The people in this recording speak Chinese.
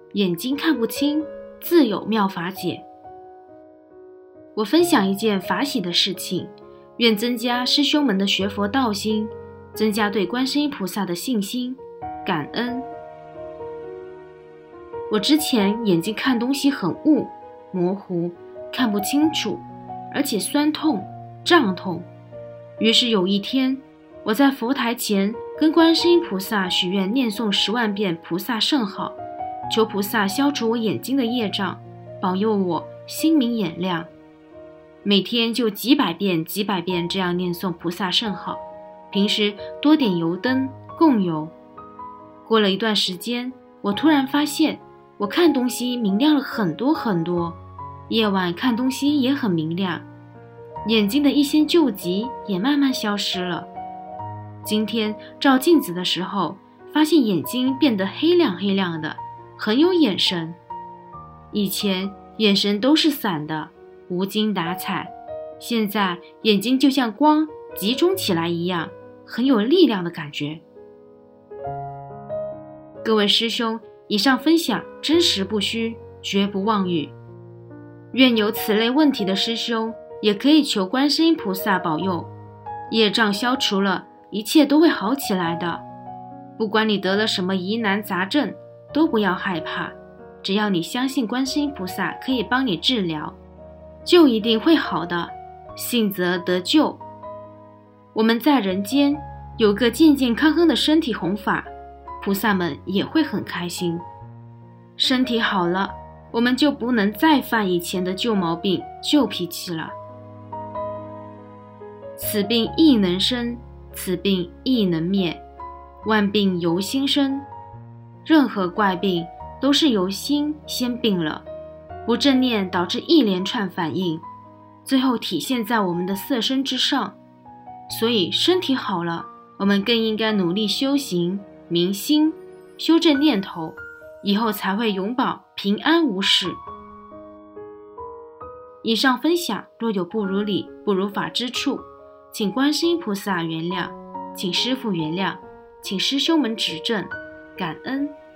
眼睛看不清，自有妙法解。我分享一件法喜的事情，愿增加师兄们的学佛道心，增加对观世音菩萨的信心、感恩。我之前眼睛看东西很雾、模糊，看不清楚，而且酸痛、胀痛。于是有一天，我在佛台前跟观世音菩萨许愿，念诵10万遍菩萨圣号，求菩萨消除我眼睛的业障，保佑我心明眼亮。每天就几百遍这样念诵菩萨圣号，平时多点油灯供油。过了一段时间，我突然发现我看东西明亮了很多很多，夜晚看东西也很明亮，眼睛的一些旧疾也慢慢消失了。今天照镜子的时候，发现眼睛变得黑亮黑亮的，很有眼神。以前眼神都是散的，无精打采，现在眼睛就像光集中起来一样，很有力量的感觉。各位师兄，以上分享真实不虚，绝不妄语。愿有此类问题的师兄也可以求观世音菩萨保佑，业障消除了，一切都会好起来的。不管你得了什么疑难杂症，都不要害怕，只要你相信观世音菩萨可以帮你治疗，就一定会好的，信则得救。我们在人间有个健健康康的身体弘法，菩萨们也会很开心。身体好了，我们就不能再犯以前的旧毛病、旧脾气了。此病亦能生，此病亦能灭，万病由心生。任何怪病都是由心先病了，不正念导致一连串反应，最后体现在我们的色身之上。所以身体好了，我们更应该努力修行、明心、修正念头，以后才会永保平安无事。以上分享若有不如理、不如法之处，请观世音菩萨原谅，请师父原谅，请师兄们指正，感恩。